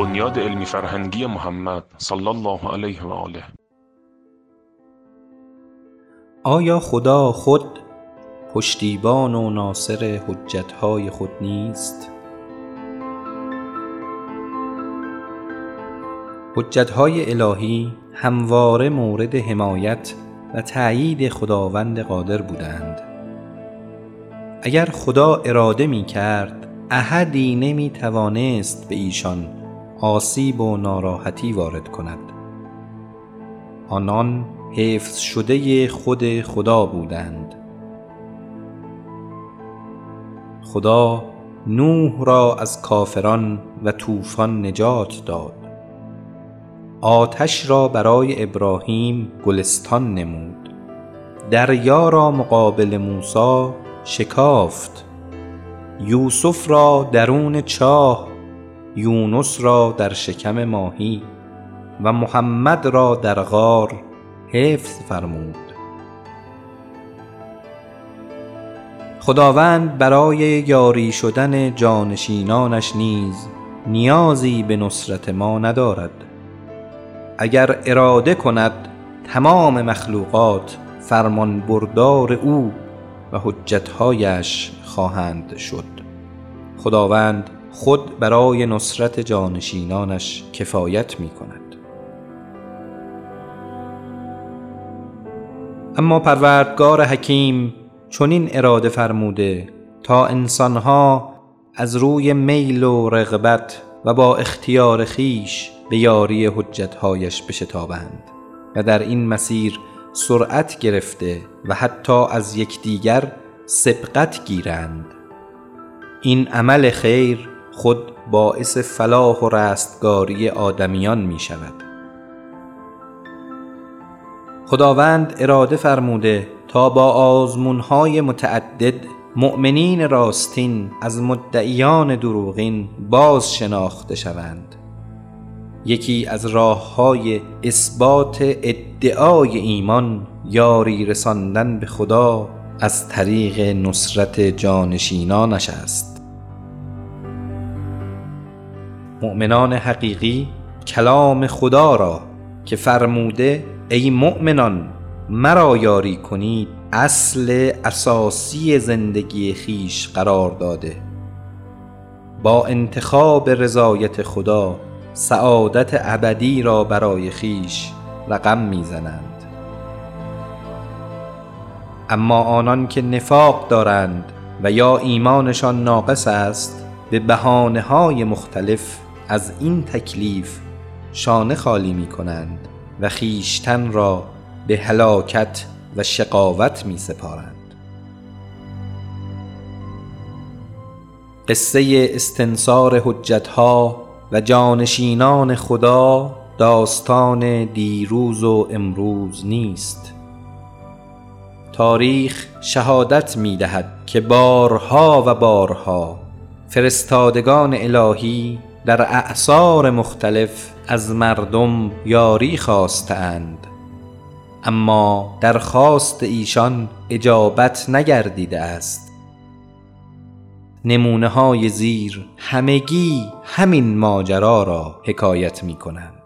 بنیاد علمی فرهنگی محمد صلی الله علیه و آله. آیا خدا خود پشتیبان و ناصر حجتهای خود نیست؟ حجتهای الهی همواره مورد حمایت و تأیید خداوند قادر بودند. اگر خدا اراده می کرد، احدی نمی توانست به ایشان آسیب و ناراحتی وارد کند. آنان حفظ شده خود خدا بودند. خدا نوح را از کافران و طوفان نجات داد. آتش را برای ابراهیم گلستان نمود. دریا را مقابل موسی شکافت. یوسف را درون چاه، یونس را در شکم ماهی و محمد را در غار حفظ فرمود. خداوند برای یاری شدن جانشینانش نیز نیازی به نصرت ما ندارد. اگر اراده کند، تمام مخلوقات فرمان بردار او و حجتهایش خواهند شد. خداوند خود برای نصرت جانشینانش کفایت می کند. اما پروردگار حکیم چنین اراده فرموده تا انسانها از روی میل و رغبت و با اختیار خیش به یاری حجتهایش بشتابند و در این مسیر سرعت گرفته و حتی از یکدیگر سبقت گیرند. این عمل خیر خود باعث فلاح و رستگاری آدمیان می شود. خداوند اراده فرموده تا با آزمون‌های متعدد مؤمنین راستین از مدعیان دروغین باز شناخته شوند. یکی از راه‌های اثبات ادعای ایمان یاری رساندن به خدا از طریق نصرت جانشینانش است. مؤمنان حقیقی کلام خدا را که فرموده ای مؤمنان مرا یاری کنید اصل اساسی زندگی خیش قرار داده. با انتخاب رضایت خدا سعادت ابدی را برای خیش رقم میزنند. اما آنان که نفاق دارند و یا ایمانشان ناقص است، به بهانه‌های مختلف از این تکلیف شانه خالی می کنند و خیشتن را به هلاکت و شقاوت می سپارند. قصه استنصار حجتها و جانشینان خدا داستان دیروز و امروز نیست. تاریخ شهادت می دهد که بارها و بارها فرستادگان الهی در اعصار مختلف از مردم یاری خواستند، اما درخواست ایشان اجابت نگردیده است. نمونه های زیر همگی همین ماجرا را حکایت می کنند.